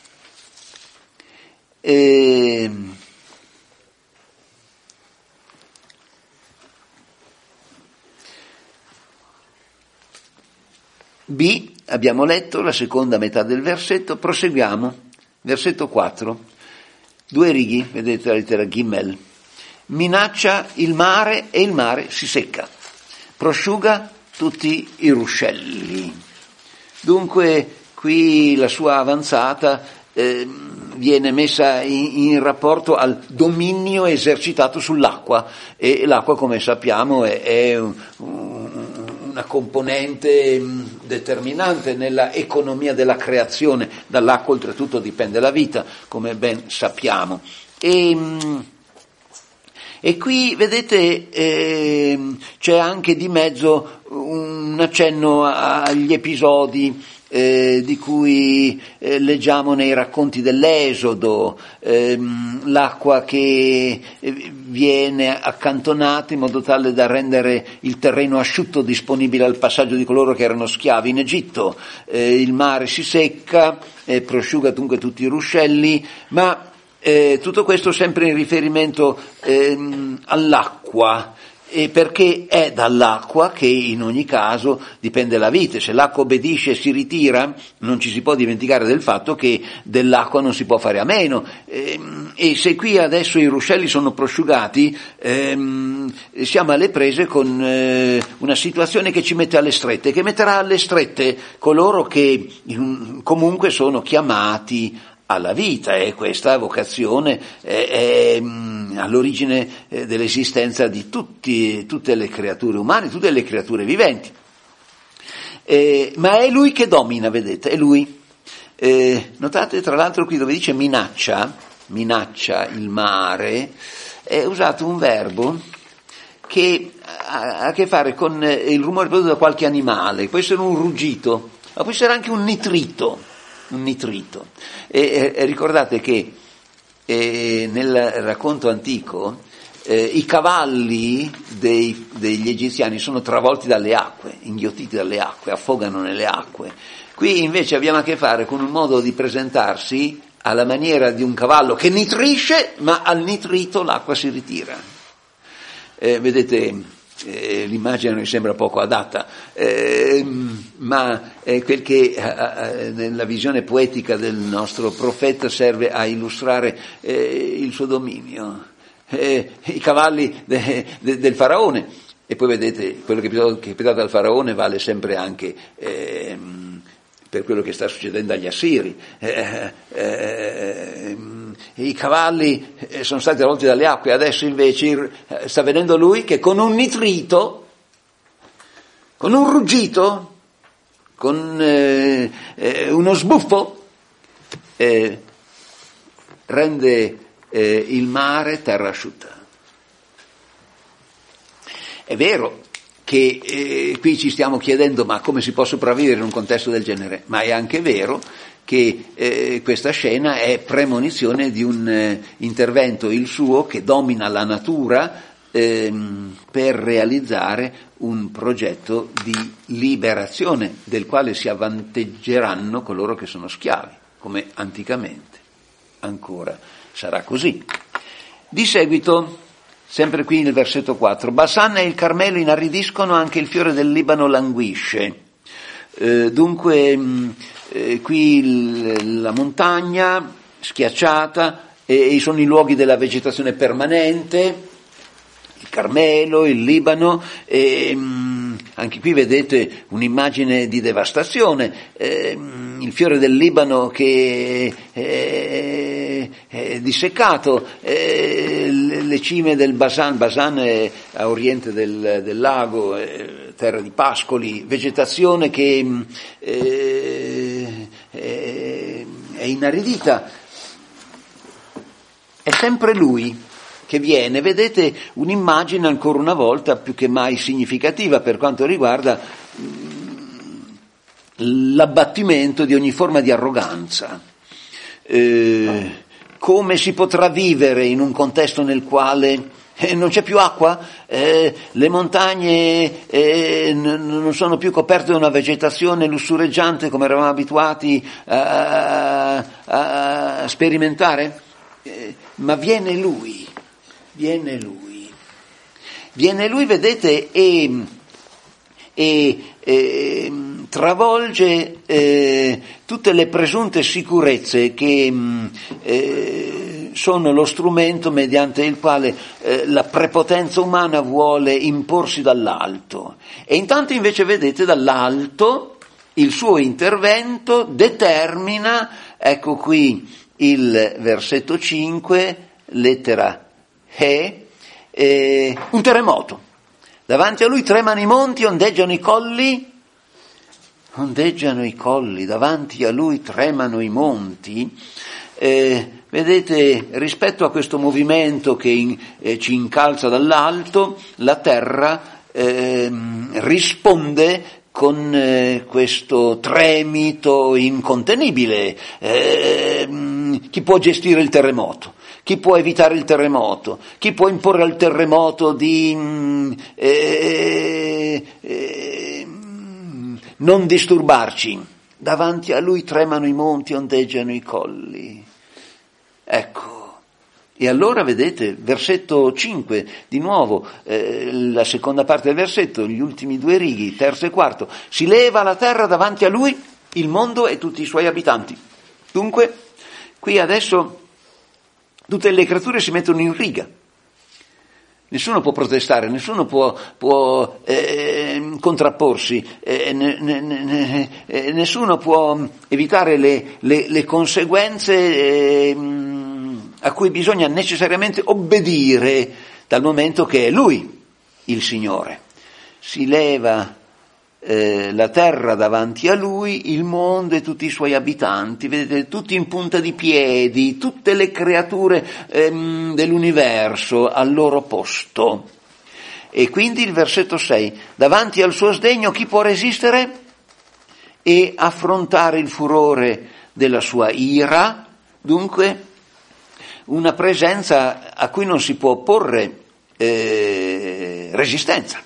B, abbiamo letto la seconda metà del versetto, proseguiamo. Versetto 4, 2 righe, vedete la lettera Gimel. Minaccia il mare e il mare si secca, prosciuga tutti i ruscelli. Dunque qui la sua avanzata viene messa in rapporto al dominio esercitato sull'acqua, e l'acqua, come sappiamo, è una componente determinante nella economia della creazione. Dall'acqua oltretutto dipende la vita, come ben sappiamo. E qui vedete c'è anche di mezzo un accenno agli episodi di cui leggiamo nei racconti dell'Esodo, l'acqua che viene accantonata in modo tale da rendere il terreno asciutto disponibile al passaggio di coloro che erano schiavi in Egitto, il mare si secca, prosciuga dunque tutti i ruscelli, ma tutto questo sempre in riferimento all'acqua, perché è dall'acqua che in ogni caso dipende la vita. Se l'acqua obbedisce e si ritira, non ci si può dimenticare del fatto che dell'acqua non si può fare a meno, e se qui adesso i ruscelli sono prosciugati, siamo alle prese con una situazione che ci mette alle strette, che metterà alle strette coloro che comunque sono chiamati alla vita, e questa vocazione è all'origine dell'esistenza di tutte le creature umane, tutte le creature viventi. Ma è lui che domina, vedete, è lui. Notate tra l'altro qui dove dice minaccia il mare, è usato un verbo che ha a che fare con il rumore prodotto da qualche animale, può essere un ruggito, ma può essere anche un nitrito. E ricordate che nel racconto antico i cavalli degli egiziani sono travolti dalle acque, inghiottiti dalle acque, affogano nelle acque. Qui invece abbiamo a che fare con un modo di presentarsi alla maniera di un cavallo che nitrisce, ma al nitrito l'acqua si ritira. Vedete, l'immagine mi sembra poco adatta, ma è quel che nella visione poetica del nostro profeta serve a illustrare il suo dominio. I cavalli del faraone, e poi vedete quello che è capitato al faraone vale sempre anche per quello che sta succedendo agli assiri. I cavalli sono stati travolti dalle acque, adesso invece sta venendo lui che con un nitrito, con un ruggito, con uno sbuffo rende il mare terra asciutta. È vero che qui ci stiamo chiedendo ma come si può sopravvivere in un contesto del genere, ma è anche vero che questa scena è premonizione di un intervento, il suo, che domina la natura per realizzare un progetto di liberazione del quale si avvanteggeranno coloro che sono schiavi, come anticamente ancora sarà così. Di seguito, sempre qui nel versetto 4, Basan e il Carmelo inaridiscono, anche il fiore del Libano languisce. Dunque qui la montagna schiacciata, e sono i luoghi della vegetazione permanente, il Carmelo, il Libano, anche qui vedete un'immagine di devastazione, il fiore del Libano che è disseccato, le cime del Basan è a oriente del lago, terra di pascoli, vegetazione che è inaridita. È sempre lui che viene, vedete un'immagine ancora una volta più che mai significativa per quanto riguarda l'abbattimento di ogni forma di arroganza. Come si potrà vivere in un contesto nel quale non c'è più acqua, le montagne non sono più coperte da una vegetazione lussureggiante come eravamo abituati a sperimentare? Ma viene lui, vedete, e travolge tutte le presunte sicurezze che sono lo strumento mediante il quale la prepotenza umana vuole imporsi dall'alto. E intanto invece vedete dall'alto il suo intervento determina, ecco qui il versetto 5, lettera E, un terremoto. Davanti a lui tremano i monti, ondeggiano i colli, davanti a lui tremano i monti. Vedete, rispetto a questo movimento che ci incalza dall'alto, la terra risponde con questo tremito incontenibile. Chi può gestire il terremoto? Chi può evitare il terremoto? Chi può imporre al terremoto di non disturbarci? Davanti a lui tremano i monti, ondeggiano i colli. Ecco. E allora vedete, versetto 5, di nuovo, la seconda parte del versetto, gli ultimi due righi, terzo e quarto. Si leva la terra davanti a lui, il mondo e tutti i suoi abitanti. Dunque, qui adesso tutte le creature si mettono in riga. Nessuno può protestare, nessuno può contrapporsi, nessuno può evitare le conseguenze a cui bisogna necessariamente obbedire, dal momento che è Lui il Signore. Si leva la terra davanti a Lui, il mondo e tutti i suoi abitanti, vedete, tutti in punta di piedi, tutte le creature dell'universo al loro posto. E quindi il versetto 6, davanti al suo sdegno chi può resistere e affrontare il furore della sua ira? Dunque una presenza a cui non si può opporre resistenza.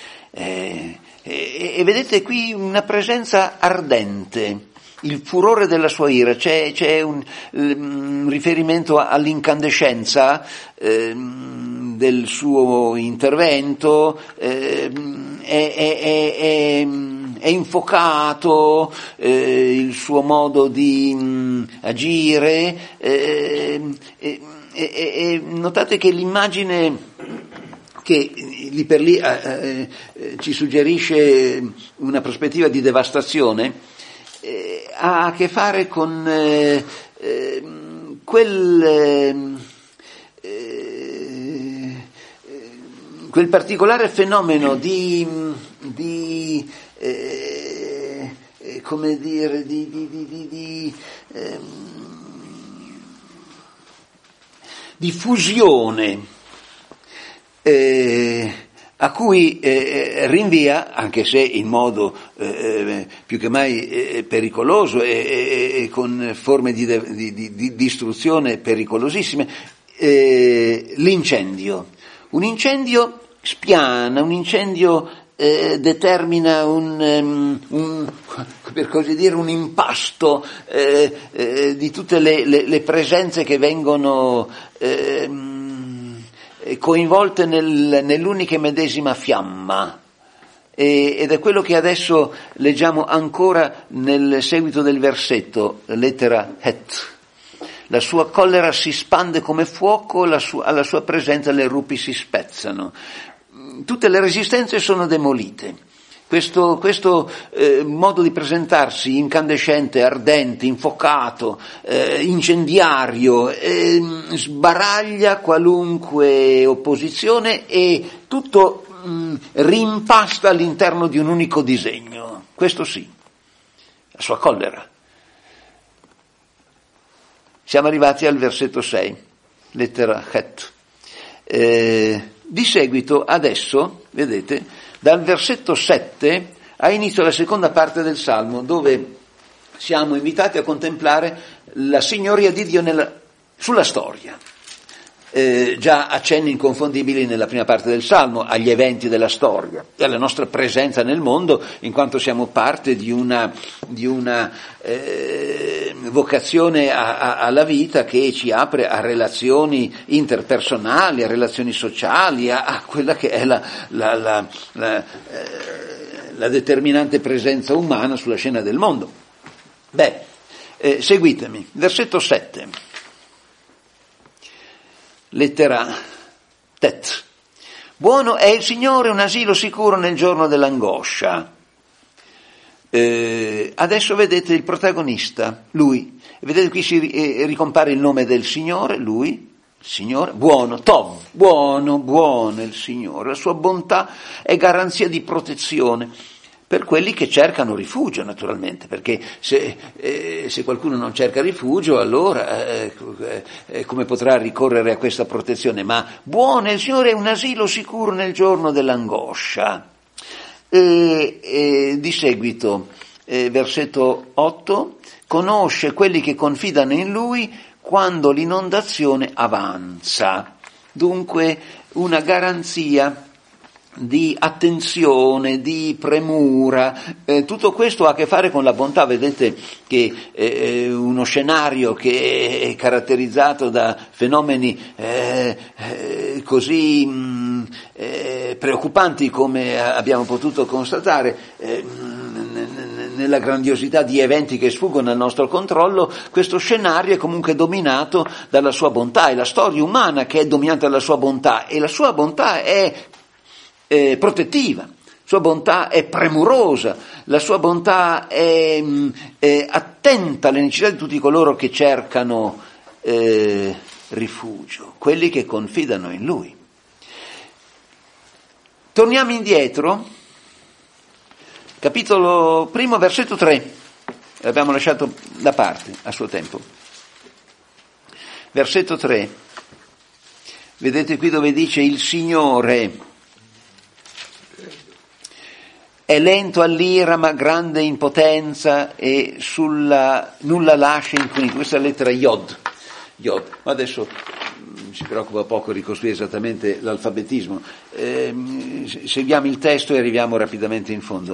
E vedete qui una presenza ardente, il furore della sua ira, c'è un riferimento all'incandescenza del suo intervento, è infocato il suo modo di agire, e notate che l'immagine che lì per lì ci suggerisce una prospettiva di devastazione, ha a che fare con quel particolare fenomeno di come dire, di fusione a cui rinvia, anche se in modo più che mai pericoloso e con forme di distruzione pericolosissime, l'incendio. Un incendio spiana, un incendio determina per così dire, un impasto di tutte le presenze che vengono coinvolte nell'unica e medesima fiamma. ed è quello che adesso leggiamo ancora nel seguito del versetto, lettera het. La sua collera si spande come fuoco, alla sua presenza le rupi si spezzano. Tutte le resistenze sono demolite. Questo modo di presentarsi incandescente, ardente, infuocato, incendiario, sbaraglia qualunque opposizione e tutto rimpasta all'interno di un unico disegno. Questo sì, la sua collera. Siamo arrivati al versetto 6, lettera het. Di seguito, adesso, vedete, dal versetto 7 ha inizio la seconda parte del Salmo, dove siamo invitati a contemplare la signoria di Dio sulla storia. Già accenni inconfondibili nella prima parte del Salmo agli eventi della storia e alla nostra presenza nel mondo, in quanto siamo parte di una vocazione alla vita che ci apre a relazioni interpersonali, a relazioni sociali, a quella che è la determinante presenza umana sulla scena del mondo. Seguitemi, versetto 7. Lettera tet. Buono è il Signore, un asilo sicuro nel giorno dell'angoscia. Adesso vedete il protagonista, lui. Vedete qui si ricompare il nome del Signore, lui, il Signore, buono, Tov, buono è il Signore. La sua bontà è garanzia di protezione per quelli che cercano rifugio, naturalmente, perché se qualcuno non cerca rifugio, allora come potrà ricorrere a questa protezione? Ma buono è il Signore, è un asilo sicuro nel giorno dell'angoscia. Di seguito, versetto 8, conosce quelli che confidano in Lui quando l'inondazione avanza. Dunque una garanzia di attenzione, di premura, tutto questo ha a che fare con la bontà. Vedete che uno scenario che è caratterizzato da fenomeni così preoccupanti come abbiamo potuto constatare, nella grandiosità di eventi che sfuggono al nostro controllo, questo scenario è comunque dominato dalla sua bontà, è la storia umana che è dominata dalla sua bontà, e la sua bontà è protettiva, la sua bontà è premurosa, la sua bontà è attenta alle necessità di tutti coloro che cercano rifugio, quelli che confidano in Lui. Torniamo indietro, capitolo 1, versetto 3, l'abbiamo lasciato da parte a suo tempo. Versetto 3, vedete qui dove dice il Signore è lento all'ira ma grande in potenza e nulla lascia impunito. Questa è la lettera Yod. Ma adesso ci preoccupa poco ricostruire esattamente l'alfabetismo. Seguiamo il testo e arriviamo rapidamente in fondo.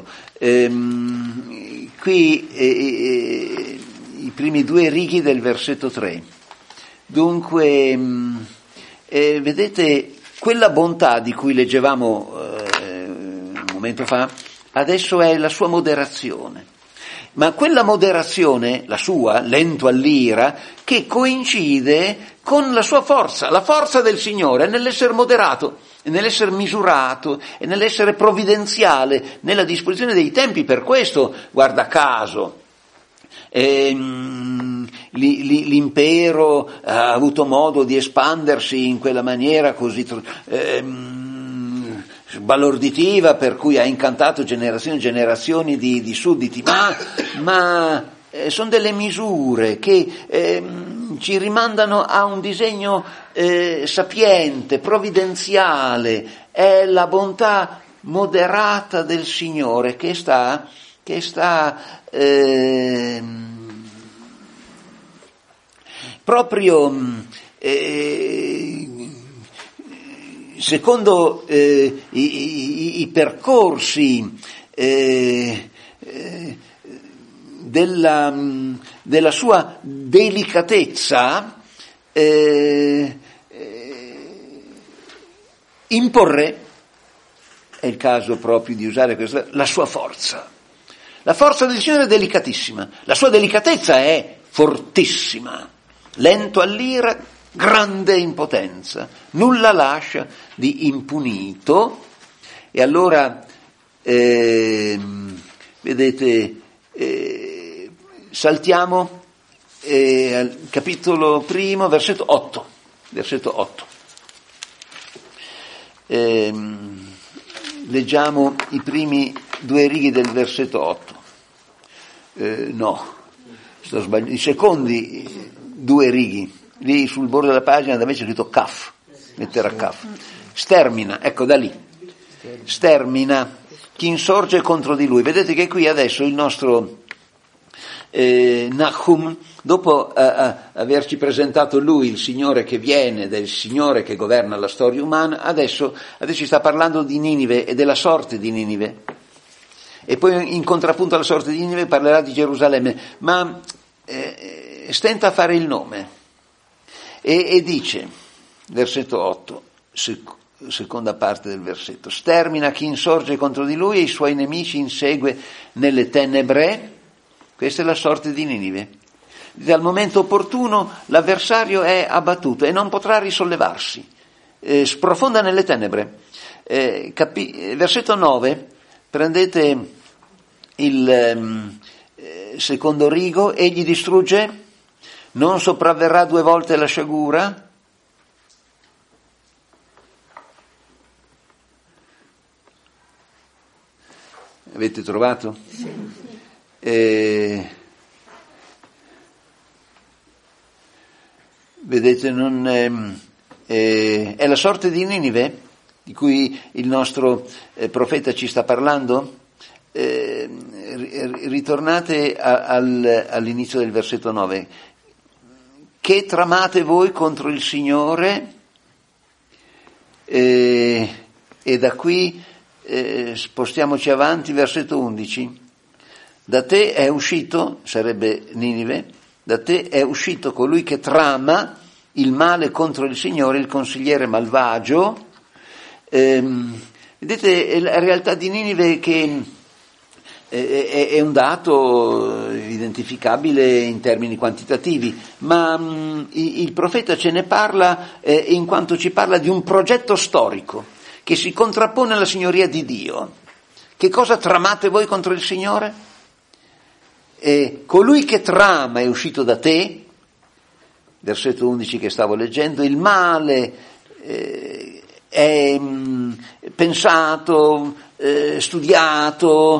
Qui i primi due righi del versetto 3. Dunque, vedete, quella bontà di cui leggevamo un momento fa, adesso è la sua moderazione. Ma quella moderazione, la sua, lento all'ira, che coincide con la sua forza, la forza del Signore nell'essere moderato, nell'essere misurato e nell'essere provvidenziale, nella disposizione dei tempi. Per questo, guarda caso, l'impero ha avuto modo di espandersi in quella maniera così balorditiva, per cui ha incantato generazioni e generazioni di sudditi, ma sono delle misure che ci rimandano a un disegno sapiente, provvidenziale. È la bontà moderata del Signore che sta proprio secondo i percorsi della sua delicatezza, imporre è il caso proprio di usare questa, la sua forza. La forza del Signore è delicatissima, la sua delicatezza è fortissima, lento all'ira, grande in potenza, nulla lascia di impunito. E allora, vedete, saltiamo al capitolo 1, versetto 8. Versetto 8. Leggiamo i primi 2 righe del versetto 8. No, sto sbagliando. I secondi 2 righe. Lì sul bordo della pagina da me c'è scritto kaf. Metterà kaf. Stermina, ecco da lì. Stermina chi insorge contro di lui. Vedete che qui adesso il nostro Nahum, dopo averci presentato lui, il Signore che viene, del Signore che governa la storia umana, adesso ci sta parlando di Ninive e della sorte di Ninive. E poi in contrappunto alla sorte di Ninive parlerà di Gerusalemme, ma stenta a fare il nome e dice, versetto 8, seconda parte del versetto, stermina chi insorge contro di lui e i suoi nemici insegue nelle tenebre. Questa è la sorte di Ninive. Dal momento opportuno l'avversario è abbattuto e non potrà risollevarsi, sprofonda nelle tenebre. Versetto 9, prendete il secondo rigo, egli distrugge, non sopravverrà 2 volte la sciagura. Avete trovato? Sì. Vedete, è la sorte di Ninive di cui il nostro profeta ci sta parlando. Ritornate all'inizio del versetto 9. Che tramate voi contro il Signore? E da qui spostiamoci avanti, versetto 11. Da te è uscito, sarebbe Ninive, da te è uscito colui che trama il male contro il Signore, il consigliere malvagio. Vedete la realtà di Ninive che è un dato identificabile in termini quantitativi, ma il profeta ce ne parla in quanto ci parla di un progetto storico che si contrappone alla signoria di Dio. Che cosa tramate voi contro il Signore? Colui che trama è uscito da te, versetto 11 che stavo leggendo, il male è pensato, studiato,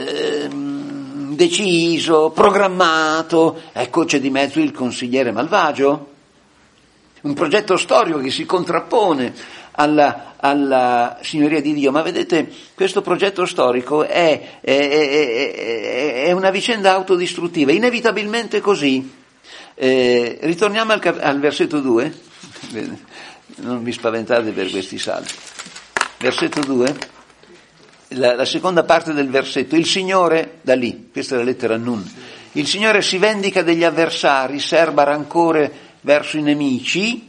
deciso, programmato, ecco c'è di mezzo il consigliere malvagio, un progetto storico che si contrappone alla signoria di Dio. Ma vedete, questo progetto storico è una vicenda autodistruttiva, inevitabilmente così. Ritorniamo al versetto 2, non vi spaventate per questi salti. Versetto 2, la seconda parte del versetto, il Signore, da lì, questa è la lettera Nun, il Signore si vendica degli avversari, serba rancore verso i nemici.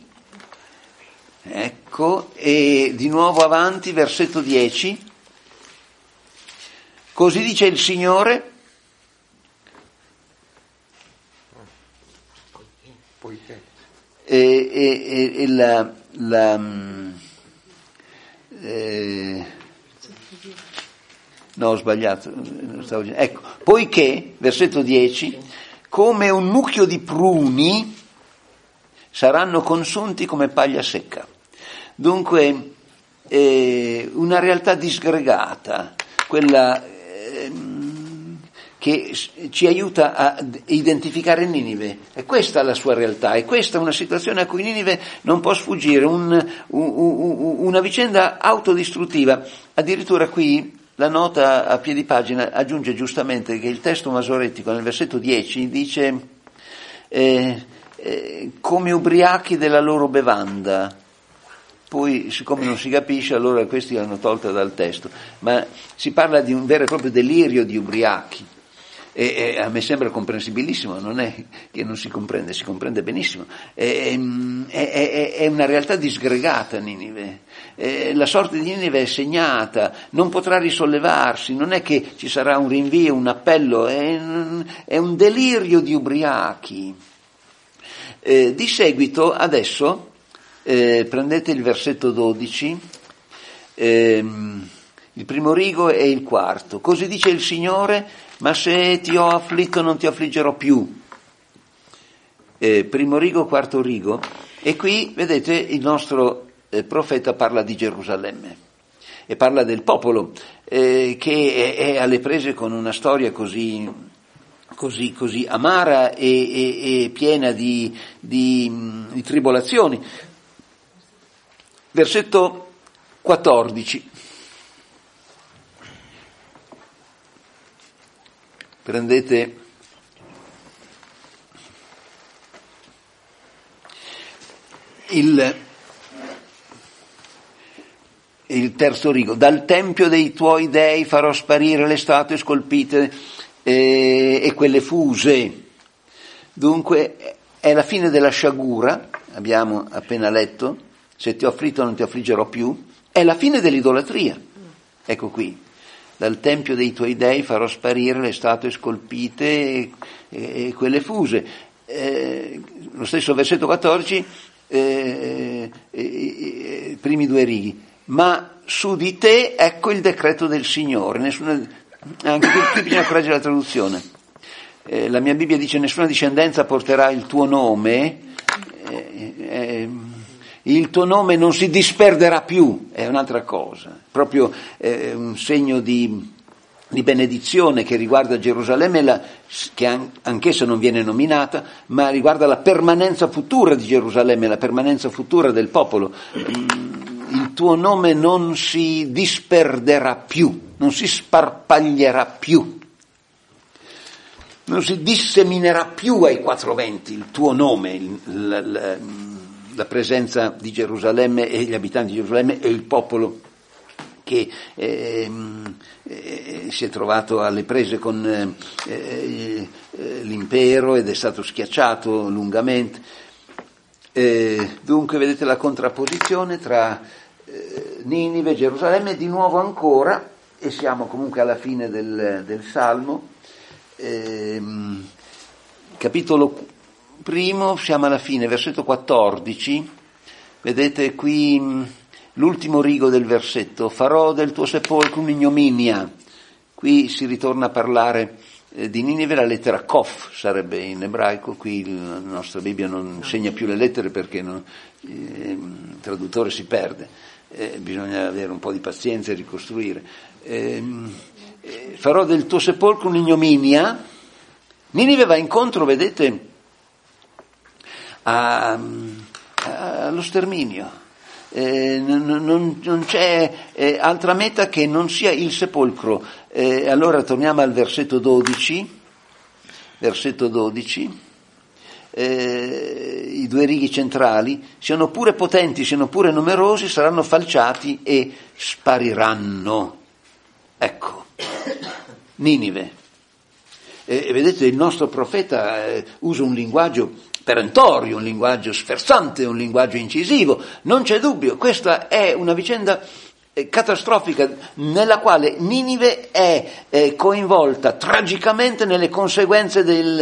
Ecco, e di nuovo avanti, versetto 10. Così dice il Signore, no, ho sbagliato, ecco, poiché, versetto 10, come un mucchio di pruni saranno consunti come paglia secca. Dunque, una realtà disgregata, quella che ci aiuta a identificare Ninive. E questa è la sua realtà, e questa è una situazione a cui Ninive non può sfuggire, una vicenda autodistruttiva. Addirittura qui la nota a piedi pagina aggiunge giustamente che il testo masoretico nel versetto 10 dice come ubriachi della loro bevanda. Poi, siccome non si capisce, allora questi l'hanno tolta dal testo, ma si parla di un vero e proprio delirio di ubriachi. e a me sembra comprensibilissimo, non è che non si comprende benissimo. È una realtà disgregata Ninive, la sorte di Ninive è segnata, non potrà risollevarsi, non è che ci sarà un rinvio, un appello, è un delirio di ubriachi. Di seguito adesso prendete il versetto 12, il primo rigo e il quarto. Così dice il Signore: ma se ti ho afflitto non ti affliggerò più. Primo rigo, quarto rigo. E qui, vedete, il nostro profeta parla di Gerusalemme e parla del popolo che è alle prese con una storia così amara e piena di tribolazioni. Versetto 14. Prendete il terzo rigo. Dal tempio dei tuoi dei farò sparire le statue scolpite e quelle fuse. Dunque è la fine della sciagura, abbiamo appena letto, se ti ho afflitto non ti affliggerò più, è la fine dell'idolatria. Ecco qui. Dal tempio dei tuoi dei farò sparire le statue scolpite e quelle fuse. Lo stesso versetto 14, primi due righi. Ma su di te ecco il decreto del Signore. Anche qui bisogna correggere la traduzione. La mia Bibbia dice: nessuna discendenza porterà il tuo nome. Il tuo nome non si disperderà più, è un'altra cosa, proprio un segno di benedizione che riguarda Gerusalemme, che anch'essa non viene nominata, ma riguarda la permanenza futura di Gerusalemme, la permanenza futura del popolo. Il tuo nome non si disperderà più, non si sparpaglierà più, non si disseminerà più ai quattro venti il tuo nome, la presenza di Gerusalemme e gli abitanti di Gerusalemme e il popolo che si è trovato alle prese con l'impero ed è stato schiacciato lungamente. Dunque vedete la contrapposizione tra Ninive e Gerusalemme, di nuovo ancora, e siamo comunque alla fine del Salmo, capitolo primo, siamo alla fine, versetto 14, vedete qui l'ultimo rigo del versetto: farò del tuo sepolcro un'ignominia. Qui si ritorna a parlare di Ninive, la lettera Kof sarebbe in ebraico, qui la nostra Bibbia non segna più le lettere perché il traduttore si perde, bisogna avere un po' di pazienza e ricostruire. Farò del tuo sepolcro un'ignominia. Ninive va incontro, vedete, allo sterminio, non c'è altra meta che non sia il sepolcro. Allora torniamo al versetto 12, i due righi centrali: siano pure potenti, siano pure numerosi, saranno falciati e spariranno. Ecco, Ninive. Vedete, il nostro profeta usa un linguaggio perentorio, un linguaggio sferzante, un linguaggio incisivo. Non c'è dubbio, questa è una vicenda catastrofica nella quale Ninive è coinvolta tragicamente nelle conseguenze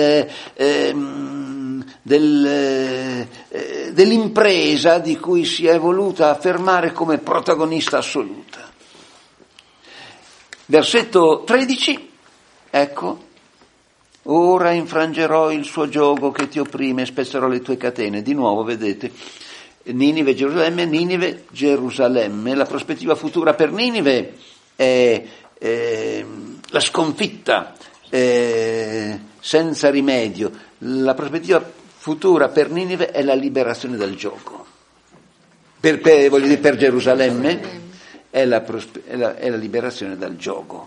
dell'impresa di cui si è voluta affermare come protagonista assoluta. Versetto 13, ecco: ora infrangerò il suo giogo che ti opprime e spezzerò le tue catene. Di nuovo, vedete, Ninive, Gerusalemme. La prospettiva futura per Ninive è la sconfitta senza rimedio. La prospettiva futura per Ninive è la liberazione dal giogo. Per Gerusalemme è la liberazione dal giogo.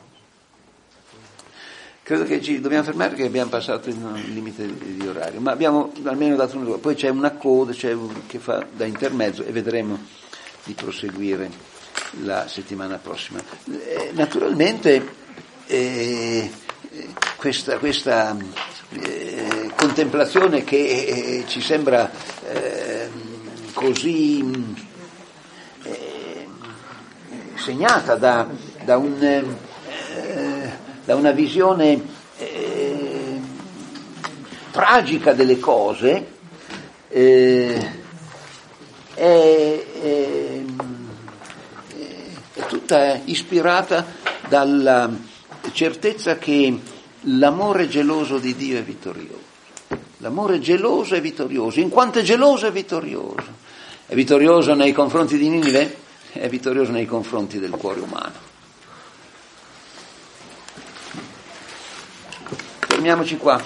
Credo che ci dobbiamo fermare perché abbiamo passato il limite di orario, ma abbiamo almeno dato un'ora. Poi c'è una coda che fa da intermezzo e vedremo di proseguire la settimana prossima. Naturalmente questa contemplazione che ci sembra così segnata da una visione tragica delle cose, è tutta ispirata dalla certezza che l'amore geloso di Dio è vittorioso. L'amore geloso è vittorioso, in quanto è geloso è vittorioso. È vittorioso nei confronti di Ninive? È vittorioso nei confronti del cuore umano. Fermiamoci qua.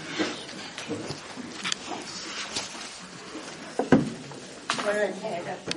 Buonasera.